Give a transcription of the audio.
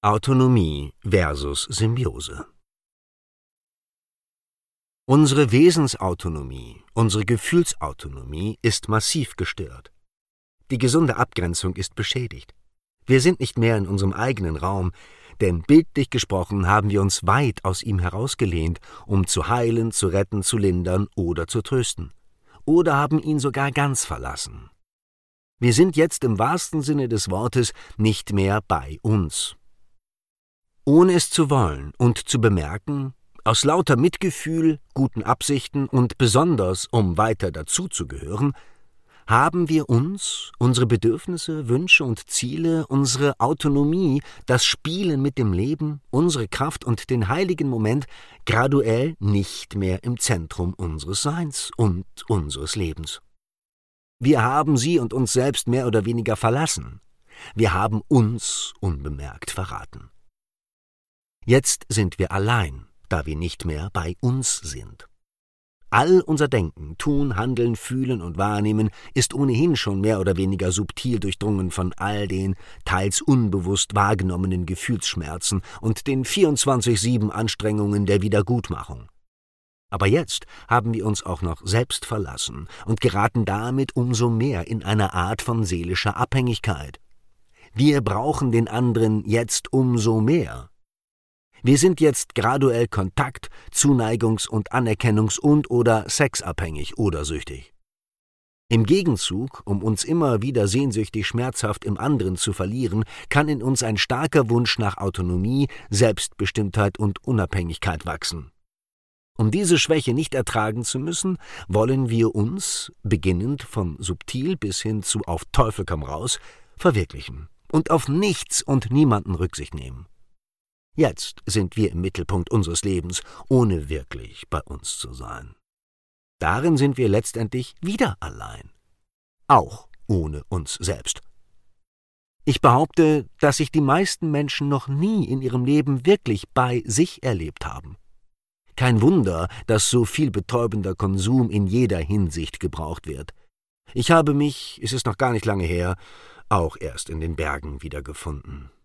Autonomie versus Symbiose. Unsere Wesensautonomie, unsere Gefühlsautonomie ist massiv gestört. Die gesunde Abgrenzung ist beschädigt. Wir sind nicht mehr in unserem eigenen Raum, denn bildlich gesprochen haben wir uns weit aus ihm herausgelehnt, um zu heilen, zu retten, zu lindern oder zu trösten. Oder haben ihn sogar ganz verlassen. Wir sind jetzt im wahrsten Sinne des Wortes nicht mehr bei uns. Ohne es zu wollen und zu bemerken, aus lauter Mitgefühl, guten Absichten und besonders, um weiter dazuzugehören, haben wir uns, unsere Bedürfnisse, Wünsche und Ziele, unsere Autonomie, das Spielen mit dem Leben, unsere Kraft und den heiligen Moment graduell nicht mehr im Zentrum unseres Seins und unseres Lebens. Wir haben sie und uns selbst mehr oder weniger verlassen. Wir haben uns unbemerkt verraten. Jetzt sind wir allein, da wir nicht mehr bei uns sind. All unser Denken, Tun, Handeln, Fühlen und Wahrnehmen ist ohnehin schon mehr oder weniger subtil durchdrungen von all den teils unbewusst wahrgenommenen Gefühlsschmerzen und den 24/7 Anstrengungen der Wiedergutmachung. Aber jetzt haben wir uns auch noch selbst verlassen und geraten damit umso mehr in eine Art von seelischer Abhängigkeit. Wir brauchen den anderen jetzt umso mehr. Wir sind jetzt graduell kontakt-, zuneigungs- und anerkennungs- und/oder sexabhängig oder süchtig. Im Gegenzug, um uns immer wieder sehnsüchtig schmerzhaft im anderen zu verlieren, kann in uns ein starker Wunsch nach Autonomie, Selbstbestimmtheit und Unabhängigkeit wachsen. Um diese Schwäche nicht ertragen zu müssen, wollen wir uns, beginnend von subtil bis hin zu auf Teufel komm raus, verwirklichen und auf nichts und niemanden Rücksicht nehmen. Jetzt sind wir im Mittelpunkt unseres Lebens, ohne wirklich bei uns zu sein. Darin sind wir letztendlich wieder allein, auch ohne uns selbst. Ich behaupte, dass sich die meisten Menschen noch nie in ihrem Leben wirklich bei sich erlebt haben. Kein Wunder, dass so viel betäubender Konsum in jeder Hinsicht gebraucht wird. Ich habe mich, es ist noch gar nicht lange her, auch erst in den Bergen wiedergefunden.